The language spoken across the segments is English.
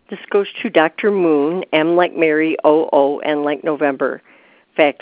This goes to Dr. Moon, M like Mary, O, N like November. Fax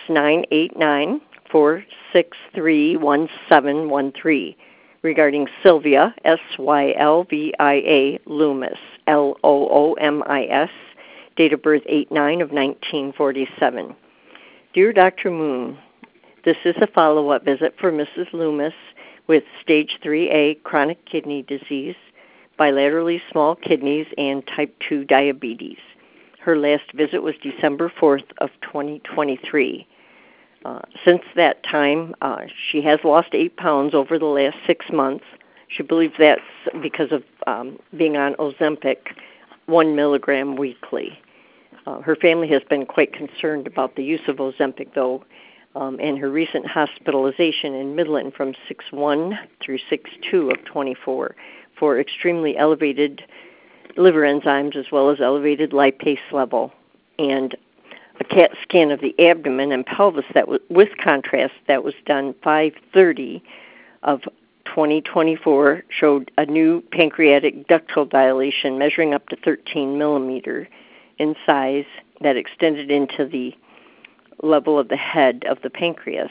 989-463-1713 regarding Sylvia, Sylvia, Loomis, Loomis, date of birth 8/9 of 1947. Dear Dr. Moon, this is a follow-up visit for Mrs. Loomis with stage 3A chronic kidney disease, bilaterally small kidneys, and type 2 diabetes. Her last visit was December 4th of 2023. Since that time, she has lost 8 pounds over the last 6 months. She believes that's because of being on Ozempic, 1 milligram weekly. Her family has been quite concerned about the use of Ozempic, though, and her recent hospitalization in Midland from 6/1 through 6/2 of 24 for extremely elevated liver enzymes as well as elevated lipase level, and a CAT scan of the abdomen and pelvis that was, with contrast, that was done 5/30 of 2024 showed a new pancreatic ductal dilation measuring up to 13 millimeter in size that extended into the level of the head of the pancreas.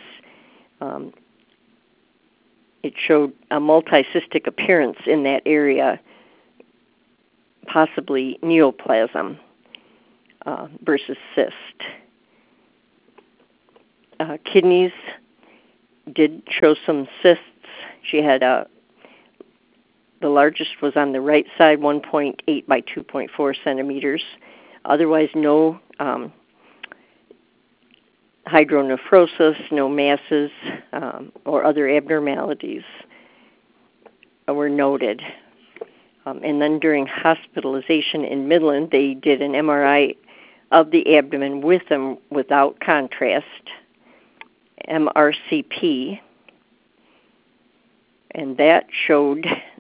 It showed a multicystic appearance in that area, possibly neoplasm versus cyst. Kidneys did show some cysts. She had the largest was on the right side, 1.8 by 2.4 centimeters. Otherwise, no hydronephrosis, no masses, or other abnormalities were noted. And then during hospitalization in Midland, they did an MRI of the abdomen with and without contrast, MRCP, and that showed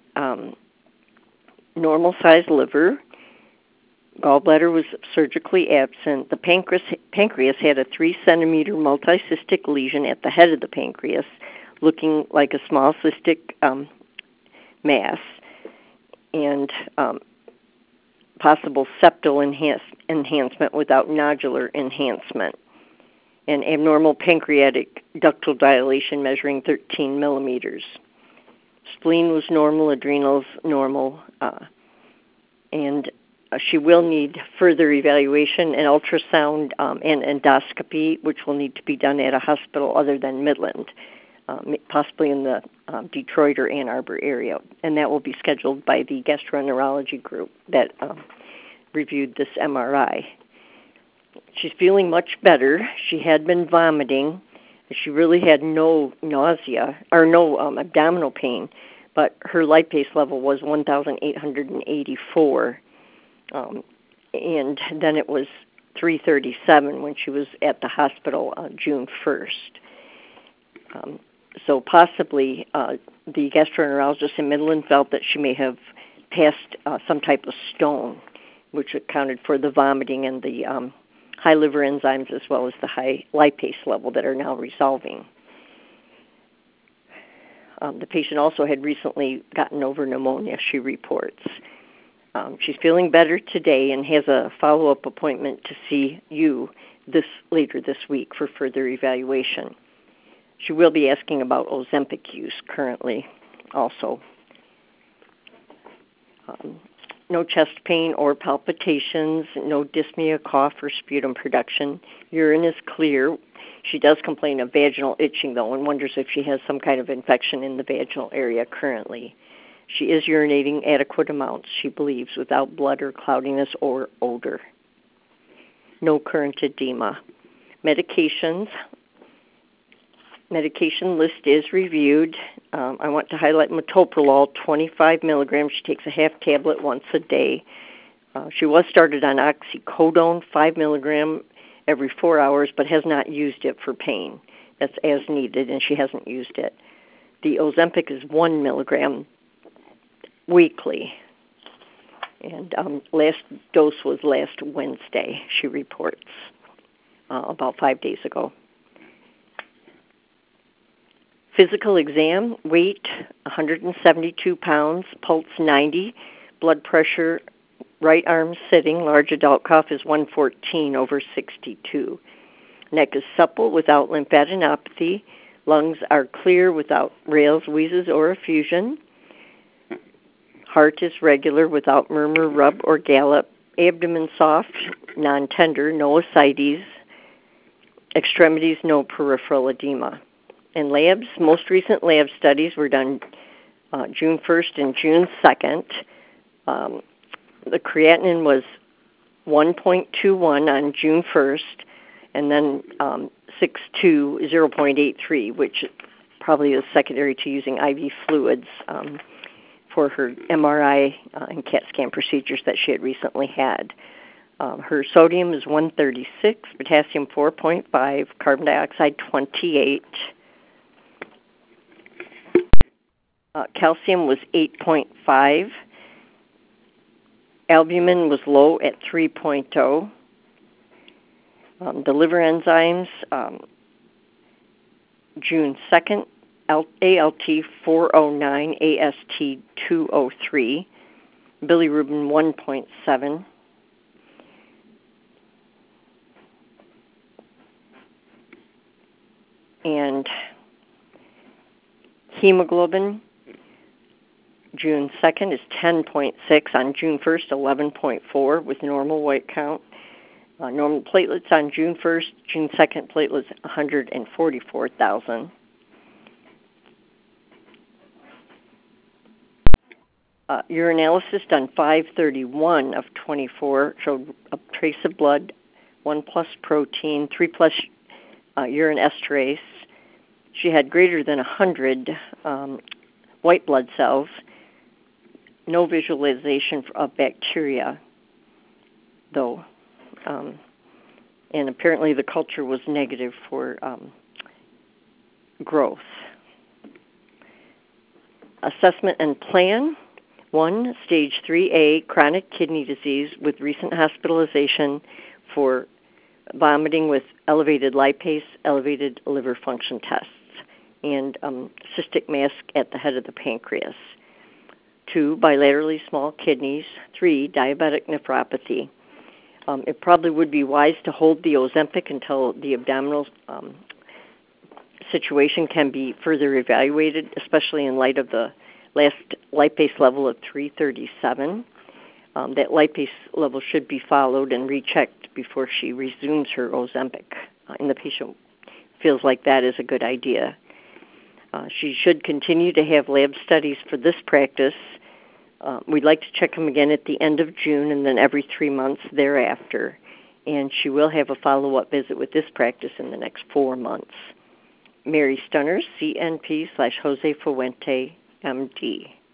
normal-sized liver. Gallbladder was surgically absent. The pancreas had a 3-centimeter multicystic lesion at the head of the pancreas, looking like a small cystic mass, and possible septal enhancement without nodular enhancement, and abnormal pancreatic ductal dilation measuring 13 millimeters. Spleen was normal, adrenals normal, and she will need further evaluation and ultrasound and endoscopy, which will need to be done at a hospital other than Midland, possibly in the Detroit or Ann Arbor area. And that will be scheduled by the gastroenterology group that reviewed this MRI. She's feeling much better. She had been vomiting. She really had no nausea or no abdominal pain, but her lipase level was 1,884. And then it was 337 when she was at the hospital on June 1st. So possibly the gastroenterologist in Midland felt that she may have passed some type of stone, which accounted for the vomiting and the high liver enzymes as well as the high lipase level that are now resolving. The patient also had recently gotten over pneumonia, she reports. She's feeling better today and has a follow-up appointment to see you later this week for further evaluation. She will be asking about Ozempic use currently also. No chest pain or palpitations, no dyspnea, cough, or sputum production. Urine is clear. She does complain of vaginal itching, though, and wonders if she has some kind of infection in the vaginal area currently. She is urinating adequate amounts, she believes, without blood or cloudiness or odor. No current edema. Medications. Medication list is reviewed. I want to highlight metoprolol, 25 milligrams. She takes a half tablet once a day. She was started on oxycodone, 5 milligram every 4 hours, but has not used it for pain. That's as needed, and she hasn't used it. The Ozempic is 1 milligram weekly. And last dose was last Wednesday, she reports, about 5 days ago. Physical exam, weight 172 pounds, pulse 90, blood pressure right arm sitting. Large adult cough is 114 over 62. Neck is supple without lymphadenopathy. Lungs are clear without rales, wheezes, or effusion. Heart is regular without murmur, rub, or gallop. Abdomen soft, non-tender, no ascites. Extremities, no peripheral edema. And labs, most recent lab studies were done June 1st and June 2nd. The creatinine was 1.21 on June 1st, and then 6.2, 0.83, which probably is secondary to using IV fluids for her MRI and CAT scan procedures that she had recently had. Her sodium is 136, potassium 4.5, carbon dioxide 28. Calcium was 8.5. Albumin was low at 3.0. The liver enzymes, June 2nd, ALT 409, AST 203, bilirubin 1.7. And hemoglobin, June 2nd is 10.6. On June 1st, 11.4 with normal white count. Normal platelets on June 1st, June 2nd, platelets 144,000. Urinalysis done 5/31 of 24 showed a trace of blood, 1+ protein, 3+ urine esterase. She had greater than 100 white blood cells, no visualization of bacteria, though. And apparently the culture was negative for growth. Assessment and plan. 1, stage 3A, chronic kidney disease with recent hospitalization for vomiting with elevated lipase, elevated liver function tests, and cystic mass at the head of the pancreas. 2, bilaterally small kidneys. 3, diabetic nephropathy. It probably would be wise to hold the Ozempic until the abdominal situation can be further evaluated, especially in light of the last lipase level of 337. That lipase level should be followed and rechecked before she resumes her Ozempic, and the patient feels like that is a good idea. She should continue to have lab studies for this practice. We'd like to check them again at the end of June and then every 3 months thereafter. And she will have a follow-up visit with this practice in the next 4 months. Mary Stunners, CNP/Jose Fuente, MD.